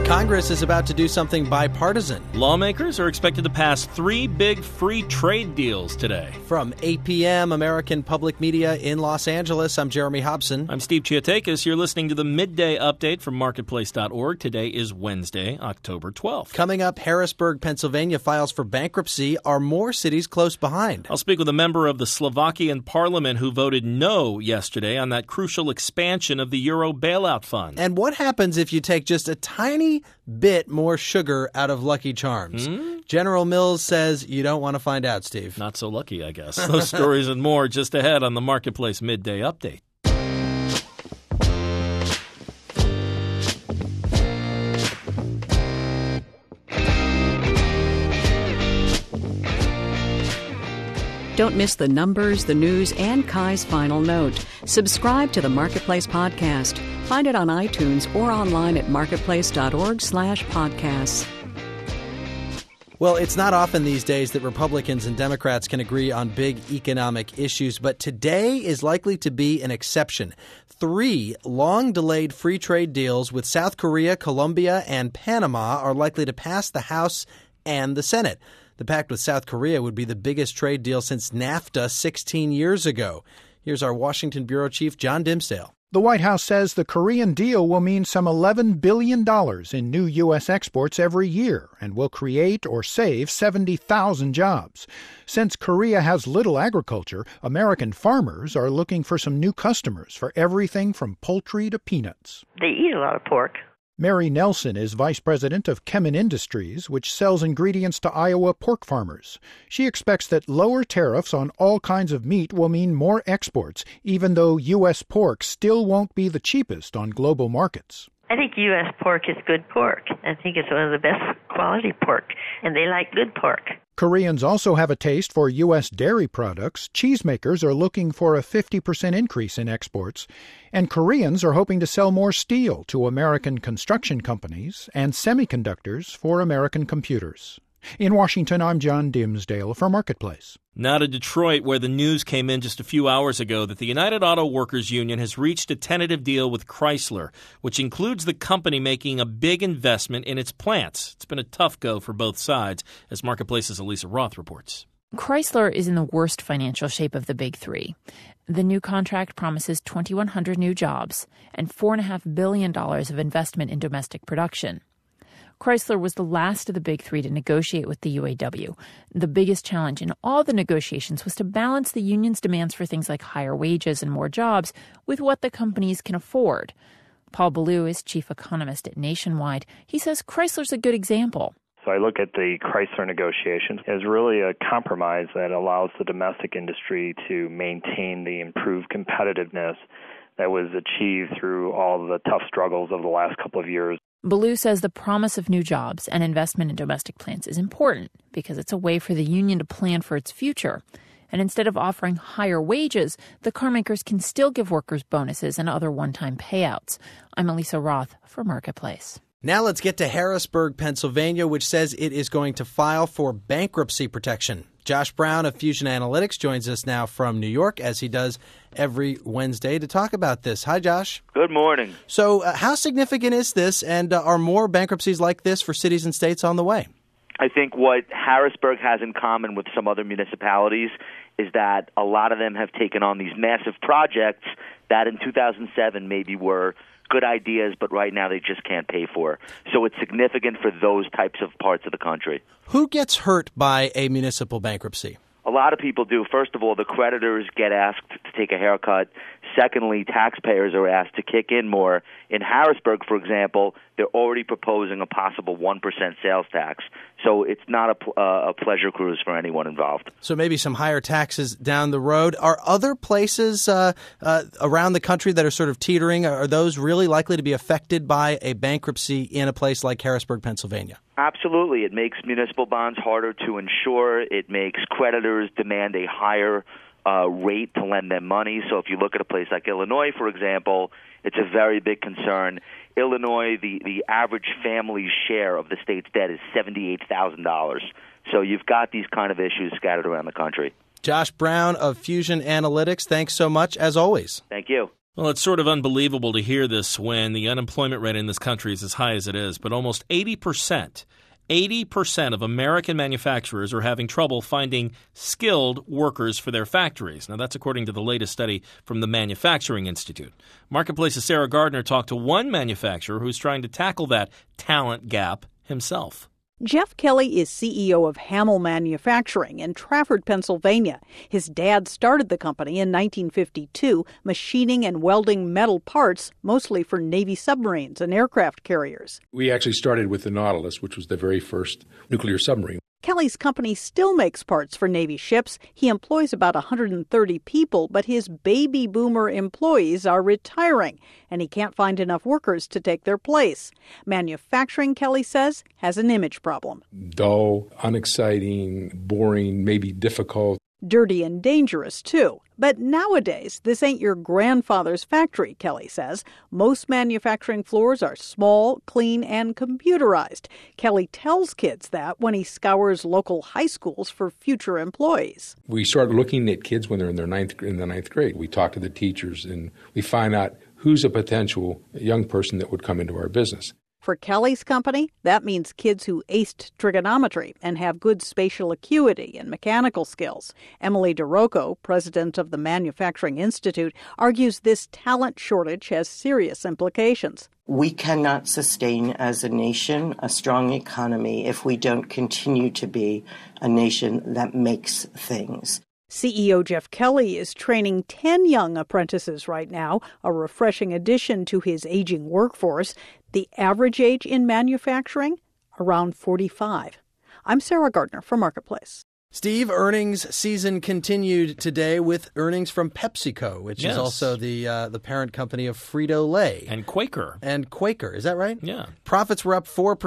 Congress is about to do something bipartisan. Lawmakers are expected to pass 3 big free trade deals today. From 8 p.m. American Public Media in Los Angeles, I'm Jeremy Hobson. I'm Steve Chiotakis. You're listening to the Midday Update from Marketplace.org. Today is Wednesday, October 12th. Coming up, Harrisburg, Pennsylvania files for bankruptcy. Are more cities close behind? I'll speak with a member of the Slovakian parliament who voted no yesterday on that crucial expansion of the Euro bailout fund. And what happens if you take just a tiny bit more sugar out of Lucky Charms? General Mills says you don't want to find out, Steve. Not so lucky, I guess. Those stories and more just ahead on the Marketplace Midday Update. Don't miss the numbers, the news, and Kai's final note. Subscribe to the Marketplace Podcast. Find it on iTunes or online at marketplace.org/podcasts. Well, it's not often these days that Republicans and Democrats can agree on big economic issues, but today is likely to be an exception. 3 long-delayed free trade deals with South Korea, Colombia, and Panama are likely to pass the House and the Senate. The pact with South Korea would be the biggest trade deal since NAFTA 16 years ago. Here's our Washington bureau chief, John Dimsdale. The White House says the Korean deal will mean some $11 billion in new U.S. exports every year and will create or save 70,000 jobs. Since Korea has little agriculture, American farmers are looking for some new customers for everything from poultry to peanuts. They eat a lot of pork. Mary Nelson is vice president of Kemin Industries, which sells ingredients to Iowa pork farmers. She expects that lower tariffs on all kinds of meat will mean more exports, even though U.S. pork still won't be the cheapest on global markets. I think U.S. pork is good pork. I think it's one of the best quality pork, and they like good pork. Koreans also have a taste for U.S. dairy products. Cheesemakers are looking for a 50% increase in exports. And Koreans are hoping to sell more steel to American construction companies and semiconductors for American computers. In Washington, I'm John Dimsdale for Marketplace. Now to Detroit, where the news came in just a few hours ago that the United Auto Workers Union has reached a tentative deal with Chrysler, which includes the company making a big investment in its plants. It's been a tough go for both sides, as Marketplace's Elisa Roth reports. Chrysler is in the worst financial shape of the big three. The new contract promises 2,100 new jobs and $4.5 billion of investment in domestic production. Chrysler was the last of the big three to negotiate with the UAW. The biggest challenge in all the negotiations was to balance the union's demands for things like higher wages and more jobs with what the companies can afford. Paul Ballou is chief economist at Nationwide. He says Chrysler's a good example. So I look at the Chrysler negotiations as really a compromise that allows the domestic industry to maintain the improved competitiveness that was achieved through all the tough struggles of the last couple of years. Ballou says the promise of new jobs and investment in domestic plants is important because it's a way for the union to plan for its future. And instead of offering higher wages, the carmakers can still give workers bonuses and other one-time payouts. I'm Elisa Roth for Marketplace. Now let's get to Harrisburg, Pennsylvania, which says it is going to file for bankruptcy protection. Josh Brown of Fusion Analytics joins us now from New York, as he does every Wednesday, to talk about this. Hi, Josh. Good morning. So how significant is this, and are more bankruptcies like this for cities and states on the way? I think what Harrisburg has in common with some other municipalities is that a lot of them have taken on these massive projects that in 2007 maybe were good ideas, but right now they just can't pay for. So it's significant for those types of parts of the country. Who gets hurt by a municipal bankruptcy? A lot of people do. First of all, the creditors get asked to take a haircut. Secondly, taxpayers are asked to kick in more. In Harrisburg, for example, they're already proposing a possible 1% sales tax. So it's not a pleasure cruise for anyone involved. So maybe some higher taxes down the road. Are other places around the country that are sort of teetering, are those really likely to be affected by a bankruptcy in a place like Harrisburg, Pennsylvania? Absolutely. It makes municipal bonds harder to insure. It makes creditors demand a higher rate to lend them money. So if you look at a place like Illinois, for example, it's a very big concern. Illinois, the average family share of the state's debt is $78,000. So you've got these kind of issues scattered around the country. Josh Brown of Fusion Analytics, thanks so much, as always. Thank you. Well, it's sort of unbelievable to hear this when the unemployment rate in this country is as high as it is, but almost 80% of American manufacturers are having trouble finding skilled workers for their factories. Now, that's according to the latest study from the Manufacturing Institute. Marketplace's Sarah Gardner talked to one manufacturer who's trying to tackle that talent gap himself. Jeff Kelly is CEO of Hamel Manufacturing in Trafford, Pennsylvania. His dad started the company in 1952, machining and welding metal parts, mostly for Navy submarines and aircraft carriers. We actually started with the Nautilus, which was the very first nuclear submarine. Kelly's company still makes parts for Navy ships. He employs about 130 people, but his baby boomer employees are retiring, and he can't find enough workers to take their place. Manufacturing, Kelly says, has an image problem. Dull, unexciting, boring, maybe difficult. Dirty and dangerous, too. But nowadays, this ain't your grandfather's factory, Kelly says. Most manufacturing floors are small, clean, and computerized. Kelly tells kids that when he scours local high schools for future employees. We start looking at kids when they're in the ninth grade. We talk to the teachers, and we find out who's a potential young person that would come into our business. For Kelly's company, that means kids who aced trigonometry and have good spatial acuity and mechanical skills. Emily DeRocco, president of the Manufacturing Institute, argues this talent shortage has serious implications. We cannot sustain as a nation a strong economy if we don't continue to be a nation that makes things. CEO Jeff Kelly is training 10 young apprentices right now, a refreshing addition to his aging workforce. The average age in manufacturing, around 45. I'm Sarah Gardner for Marketplace. Steve, earnings season continued today with earnings from PepsiCo, which is also the parent company of Frito-Lay. And Quaker. Is that right? Yeah. Profits were up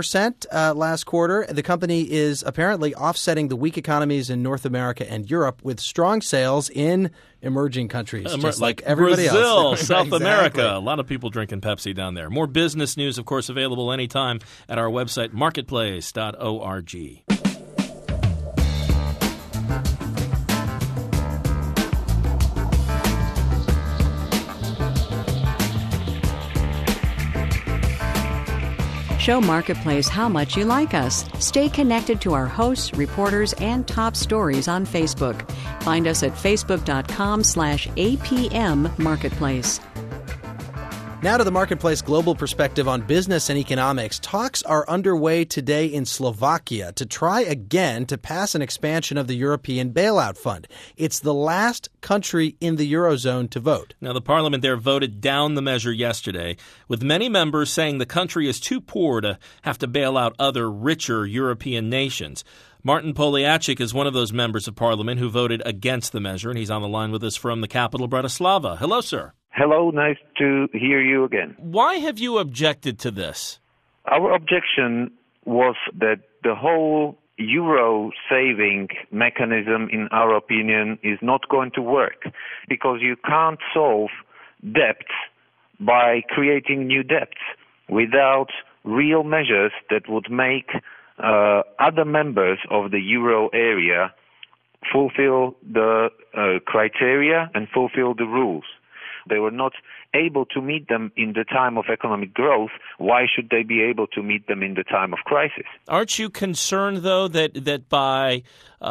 4% last quarter. The company is apparently offsetting the weak economies in North America and Europe with strong sales in emerging countries, just like everybody Brazil, else. South Exactly. America. A lot of people drinking Pepsi down there. More business news, of course, available anytime at our website, marketplace.org. Show Marketplace how much you like us. Stay connected to our hosts, reporters, and top stories on Facebook. Find us at facebook.com/APM Marketplace. Now to the Marketplace Global Perspective on business and economics. Talks are underway today in Slovakia to try again to pass an expansion of the European Bailout Fund. It's the last country in the Eurozone to vote. Now, the parliament there voted down the measure yesterday, with many members saying the country is too poor to have to bail out other richer European nations. Martin Poliacek is one of those members of parliament who voted against the measure, and he's on the line with us from the capital, Bratislava. Hello, sir. Hello, nice to hear you again. Why have you objected to this? Our objection was that the whole euro saving mechanism, in our opinion, is not going to work because you can't solve debts by creating new debts without real measures that would make other members of the euro area fulfill the criteria and fulfill the rules. They were not able to meet them in the time of economic growth. Why should they be able to meet them in the time of crisis? Aren't you concerned, though, that by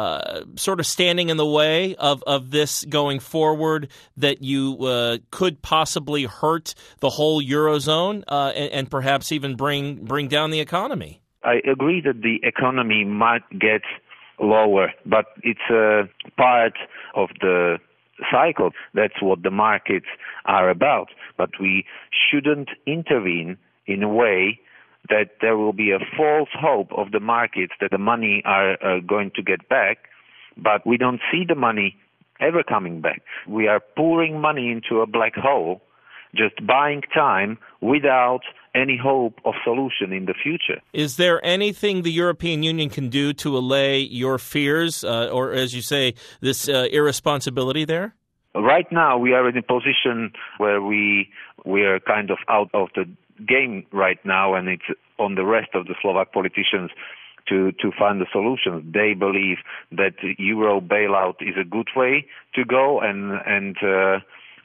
sort of standing in the way of this going forward, that you could possibly hurt the whole Eurozone and perhaps even bring down the economy? I agree that the economy might get lower, but it's a part of the cycle. That's what the markets are about. But we shouldn't intervene in a way that there will be a false hope of the markets that the money are going to get back, but we don't see the money ever coming back. We are pouring money into a black hole, just buying time without any hope of solution in the future. Is there anything the European Union can do to allay your fears or, as you say, this irresponsibility there? Right now, we are in a position where we are kind of out of the game right now, and it's on the rest of the Slovak politicians to find the solutions. They believe that the euro bailout is a good way to go, and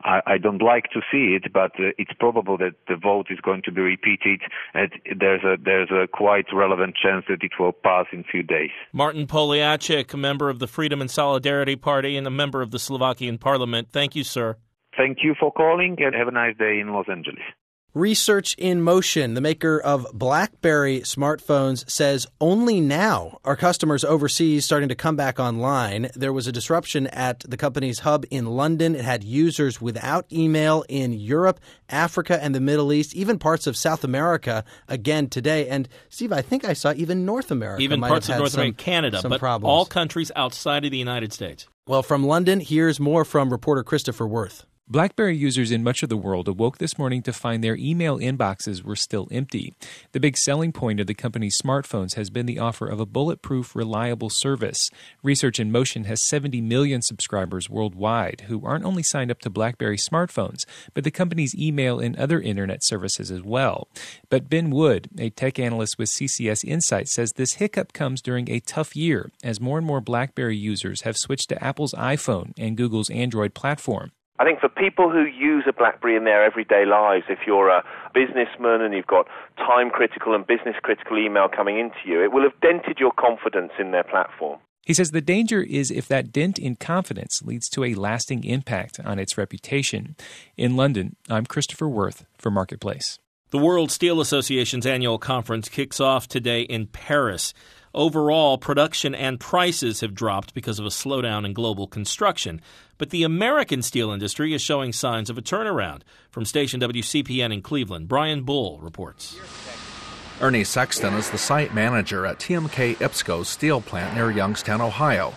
I don't like to see it, but it's probable that the vote is going to be repeated, and there's a quite relevant chance that it will pass in a few days. Martin Poliacek, a member of the Freedom and Solidarity Party and a member of the Slovakian Parliament. Thank you, sir. Thank you for calling, and have a nice day in Los Angeles. Research in Motion, the maker of BlackBerry smartphones, says only now are customers overseas starting to come back online. There was a disruption at the company's hub in London. It had users without email in Europe, Africa, and the Middle East, even parts of South America again today. And, Steve, I think I saw even North America. Even parts of North America, Canada, but problems. All countries outside of the United States. Well, from London, here's more from reporter Christopher Worth. BlackBerry users in much of the world awoke this morning to find their email inboxes were still empty. The big selling point of the company's smartphones has been the offer of a bulletproof, reliable service. Research in Motion has 70 million subscribers worldwide who aren't only signed up to BlackBerry smartphones, but the company's email and other internet services as well. But Ben Wood, a tech analyst with CCS Insights, says this hiccup comes during a tough year as more and more BlackBerry users have switched to Apple's iPhone and Google's Android platform. I think for people who use a BlackBerry in their everyday lives, if you're a businessman and you've got time-critical and business-critical email coming into you, it will have dented your confidence in their platform. He says the danger is if that dent in confidence leads to a lasting impact on its reputation. In London, I'm Christopher Worth for Marketplace. The World Steel Association's annual conference kicks off today in Paris. Overall, production and prices have dropped because of a slowdown in global construction. But the American steel industry is showing signs of a turnaround. From station WCPN in Cleveland, Brian Bull reports. Ernie Sexton is the site manager at TMK IPSCO's steel plant near Youngstown, Ohio.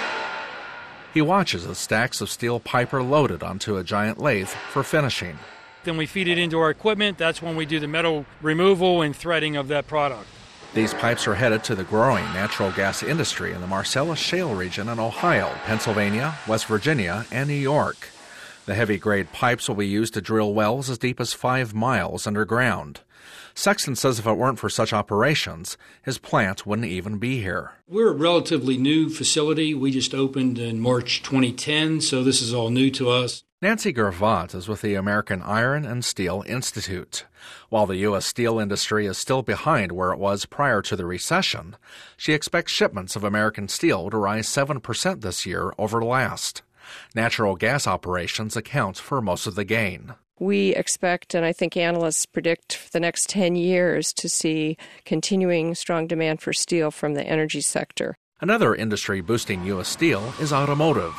He watches as stacks of steel pipe are loaded onto a giant lathe for finishing. Then we feed it into our equipment. That's when we do the metal removal and threading of that product. These pipes are headed to the growing natural gas industry in the Marcellus Shale region in Ohio, Pennsylvania, West Virginia, and New York. The heavy-grade pipes will be used to drill wells as deep as 5 miles underground. Sexton says if it weren't for such operations, his plant wouldn't even be here. We're a relatively new facility. We just opened in March 2010, so this is all new to us. Nancy Gravatt is with the American Iron and Steel Institute. While the U.S. steel industry is still behind where it was prior to the recession, she expects shipments of American steel to rise 7% this year over last. Natural gas operations account for most of the gain. We expect, and I think analysts predict, for the next 10 years to see continuing strong demand for steel from the energy sector. Another industry boosting U.S. steel is automotive.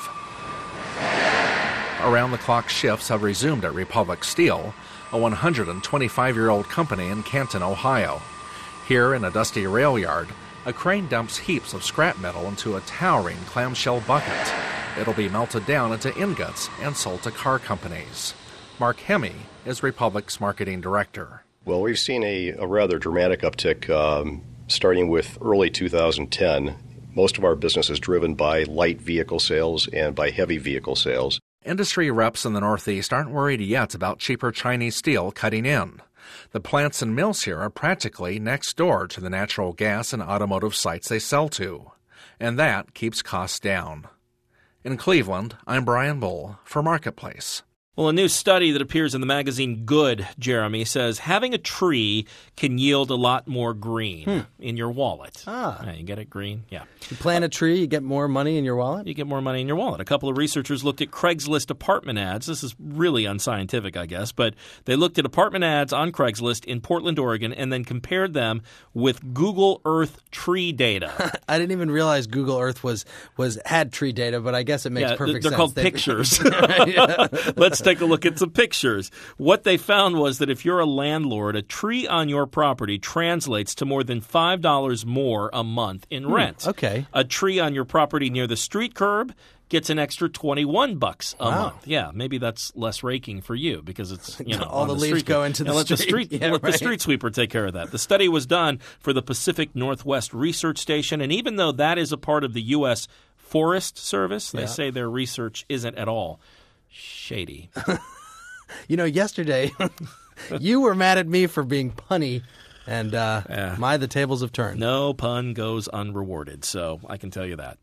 Around-the-clock shifts have resumed at Republic Steel, a 125-year-old company in Canton, Ohio. Here in a dusty rail yard, a crane dumps heaps of scrap metal into a towering clamshell bucket. It'll be melted down into ingots and sold to car companies. Mark Hemme is Republic's marketing director. Well, we've seen a rather dramatic uptick starting with early 2010. Most of our business is driven by light vehicle sales and by heavy vehicle sales. Industry reps in the Northeast aren't worried yet about cheaper Chinese steel cutting in. The plants and mills here are practically next door to the natural gas and automotive sites they sell to, and that keeps costs down. In Cleveland, I'm Brian Bull for Marketplace. Well, a new study that appears in the magazine Good, Jeremy, says having a tree can yield a lot more green in your wallet. Yeah, you get it green? Yeah. You plant a tree, you get more money in your wallet? You get more money in your wallet. A couple of researchers looked at Craigslist apartment ads. This is really unscientific, I guess, but they looked at apartment ads on Craigslist in Portland, Oregon, and then compared them with Google Earth tree data. I didn't even realize Google Earth had tree data, but I guess it makes perfect sense. They're called pictures. Let's take a look at some pictures. What they found was that if you're a landlord, a tree on your property translates to more than $5 more a month in rent. Okay. A tree on your property near the street curb gets an extra $21 a month. Yeah, maybe that's less raking for you because it's all the leaves go into the street. Let the street sweeper take care of that. The study was done for the Pacific Northwest Research Station, and even though that is a part of the U.S. Forest Service, they say their research isn't at all shady. Yesterday you were mad at me for being punny, and the tables have turned. No pun goes unrewarded, so I can tell you that.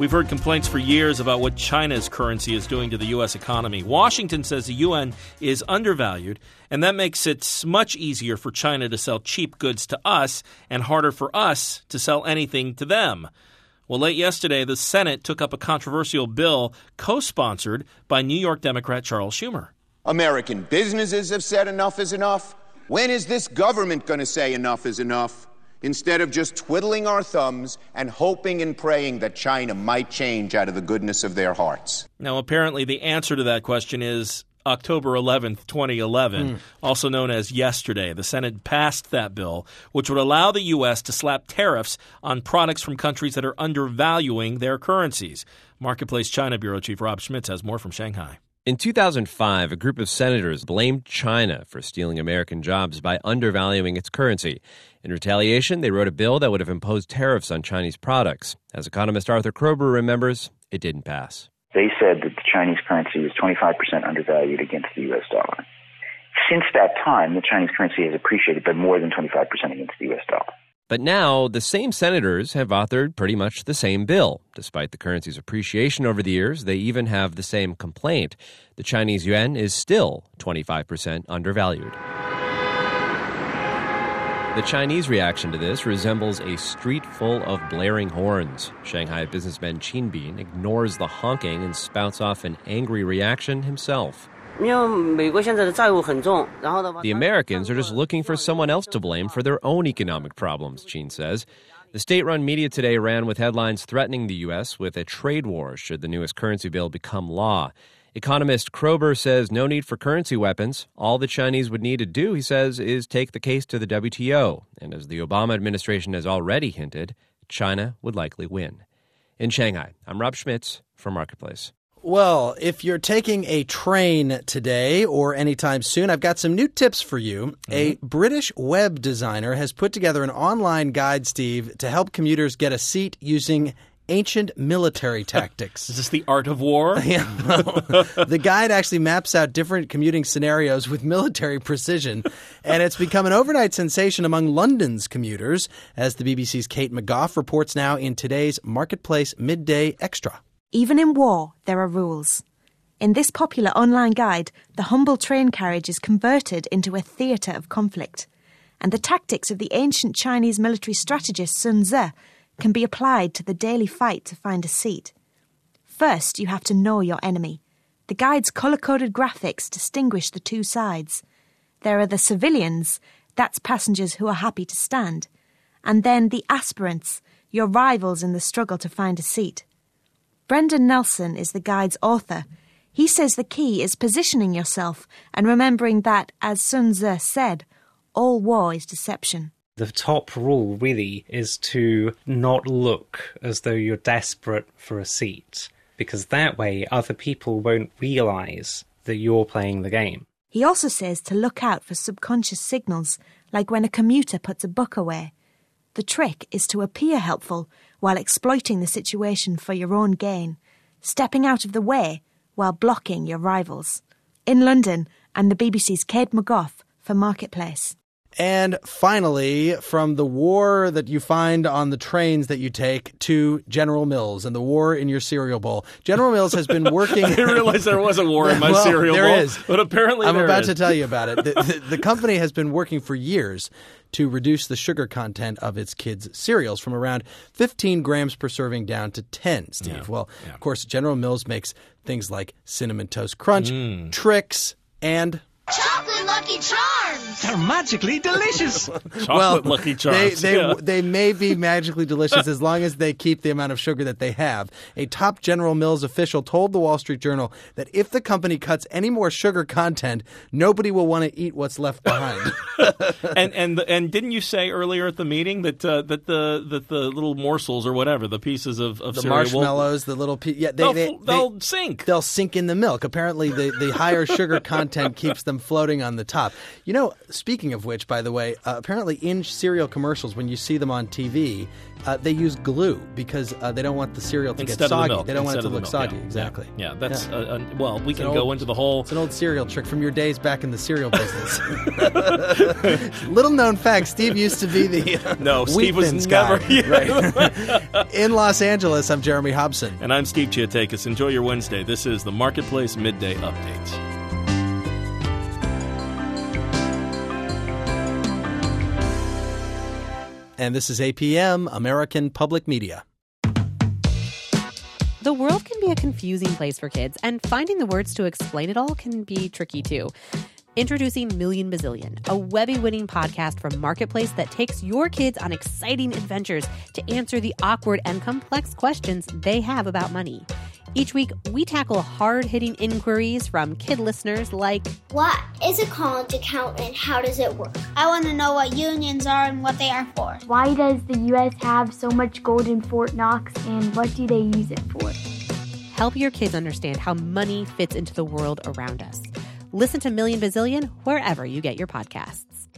We've heard complaints for years about what China's currency is doing to the U.S. economy. Washington says the yuan is undervalued, and that makes it much easier for China to sell cheap goods to us and harder for us to sell anything to them. Well, late yesterday, the Senate took up a controversial bill co-sponsored by New York Democrat Charles Schumer. American businesses have said enough is enough. When is this government going to say enough is enough? Instead of just twiddling our thumbs and hoping and praying that China might change out of the goodness of their hearts. Now, apparently the answer to that question is October 11th, 2011, also known as yesterday. The Senate passed that bill, which would allow the U.S. to slap tariffs on products from countries that are undervaluing their currencies. Marketplace China Bureau Chief Rob Schmitz has more from Shanghai. In 2005, a group of senators blamed China for stealing American jobs by undervaluing its currency. In retaliation, they wrote a bill that would have imposed tariffs on Chinese products. As economist Arthur Krober remembers, it didn't pass. They said that the Chinese currency is 25% undervalued against the U.S. dollar. Since that time, the Chinese currency has appreciated by more than 25% against the U.S. dollar. But now, the same senators have authored pretty much the same bill. Despite the currency's appreciation over the years, they even have the same complaint. The Chinese yuan is still 25% undervalued. The Chinese reaction to this resembles a street full of blaring horns. Shanghai businessman Qin Bin ignores the honking and spouts off an angry reaction himself. The Americans are just looking for someone else to blame for their own economic problems, Qin says. The state-run media today ran with headlines threatening the U.S. with a trade war should the newest currency bill become law. Economist Krober says no need for currency weapons. All the Chinese would need to do, he says, is take the case to the WTO. And as the Obama administration has already hinted, China would likely win. In Shanghai, I'm Rob Schmitz for Marketplace. Well, if you're taking a train today or anytime soon, I've got some new tips for you. A British web designer has put together an online guide, Steve, to help commuters get a seat using ancient military tactics. Is this the art of war? Yeah. The guide actually maps out different commuting scenarios with military precision, and it's become an overnight sensation among London's commuters, as the BBC's Kate McGough reports now in today's Marketplace Midday Extra. Even in war, there are rules. In this popular online guide, the humble train carriage is converted into a theatre of conflict, and the tactics of the ancient Chinese military strategist Sun Tzu can be applied to the daily fight to find a seat. First, you have to know your enemy. The guide's colour-coded graphics distinguish the two sides. There are the civilians, that's passengers who are happy to stand, and then the aspirants, your rivals in the struggle to find a seat. Brendan Nelson is the guide's author. He says the key is positioning yourself and remembering that, as Sun Tzu said, all war is deception. The top rule really is to not look as though you're desperate for a seat, because that way other people won't realise that you're playing the game. He also says to look out for subconscious signals, like when a commuter puts a book away. The trick is to appear helpful while exploiting the situation for your own gain, stepping out of the way while blocking your rivals. In London, I'm the BBC's Kate McGough for Marketplace. And finally, from the war that you find on the trains that you take to General Mills and the war in your cereal bowl. General Mills has been working... I didn't realize there was a war in my cereal bowl. There is. But apparently I'm about to tell you about it. The company has been working for years to reduce the sugar content of its kids' cereals from around 15 grams per serving down to 10, Steve. Yeah. Well, of course, General Mills makes things like Cinnamon Toast Crunch, Trix, and... Chocolate Lucky Charms! They're magically delicious! Chocolate Lucky Charms. They may be magically delicious as long as they keep the amount of sugar that they have. A top General Mills official told the Wall Street Journal that if the company cuts any more sugar content, nobody will want to eat what's left behind. and didn't you say earlier at the meeting that the little morsels or whatever, the pieces of the cereal, marshmallows, the little they'll sink. They'll sink in the milk. Apparently, the higher sugar content keeps them floating on the top. You know, speaking of which, by the way, apparently in cereal commercials, when you see them on TV, they use glue because they don't want the cereal to get soggy. They don't want it to look soggy. Yeah. Exactly. Yeah, that's well, we can go into the whole. It's an old cereal trick from your days back in the cereal business. Little known fact: Steve used to be the no, Steve was guy. Never. Right. In Los Angeles, I'm Jeremy Hobson, and I'm Steve Chiatakis. Enjoy your Wednesday. This is the Marketplace Midday Update. And this is APM, American Public Media. The world can be a confusing place for kids, and finding the words to explain it all can be tricky too. Introducing Million Bazillion, a Webby-winning podcast from Marketplace that takes your kids on exciting adventures to answer the awkward and complex questions they have about money. Each week, we tackle hard-hitting inquiries from kid listeners like, what is a college account and how does it work? I want to know what unions are and what they are for. Why does the U.S. have so much gold in Fort Knox and what do they use it for? Help your kids understand how money fits into the world around us. Listen to Million Bazillion wherever you get your podcasts.